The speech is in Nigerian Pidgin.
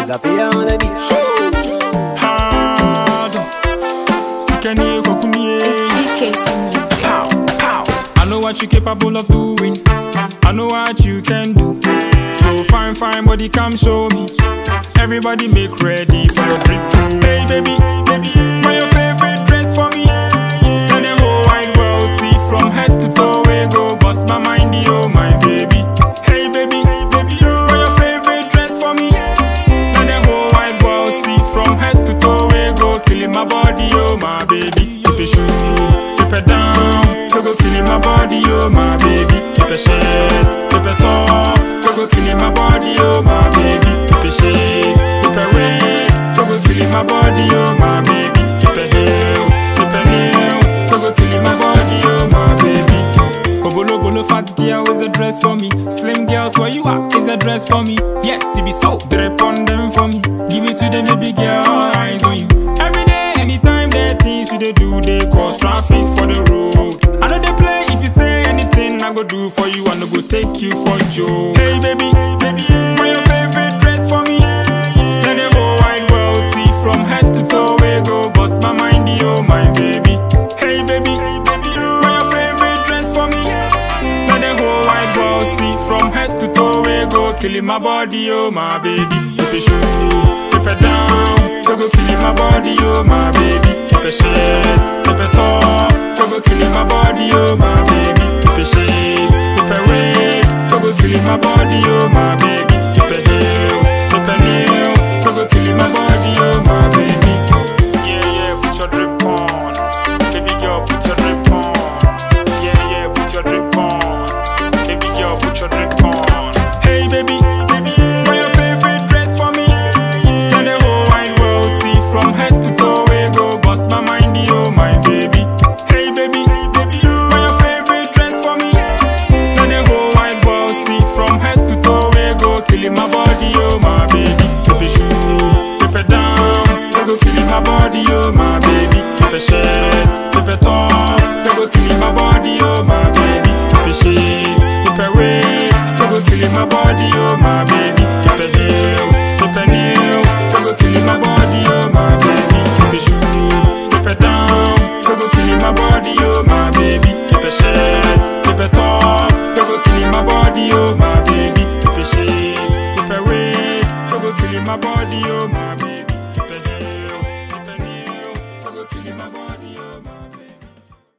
disappear on the beach. Hard. Sikani kokunie. Pow, pow. I know what you're capable of doing. I know what you can do. So fine, fine, body, come show me. Everybody make ready for your trip. Hey baby, wear your favorite dress for me. Let the whole wide world see from head to toe. We go bust my mind, oh my baby. Hey baby, wear your favorite dress for me. Let the whole wide world see from head to toe. We go killing my body, oh my baby. Keep it shoe, keep it down. We go killing my body, oh my baby. Keep it shades, keep it tall. We go killing my body, oh my baby. Keep it shades, keep it red. We go killing my body, oh my baby. Keep it heels, keep it nails. We go killing my body, oh my baby. Bolo bolo fat girl is a dress for me. Slim girls where you at is a dress for me. Yes, it be so drip on them for me. Give it to them, baby girl, all eyes on you. Every day, anytime, the things you they do, they cause traffic for the road. I know they play if you say anything, I go do for you, I no go take you for Joe. Hey baby, wear your favorite dress for me. Let the whole wide world see from head to toe. We go bust my mind, oh my baby. Hey baby, wear your favorite dress for me. Let the whole wide world see from head to toe. We go killing my body, oh my baby. Keep it shoe, keep it down. We go killing my body, oh my baby. Keep it shades, keep it tall. We go killing my body, oh my baby. Keep it shades, keep it red. We go killing my body, oh my baby.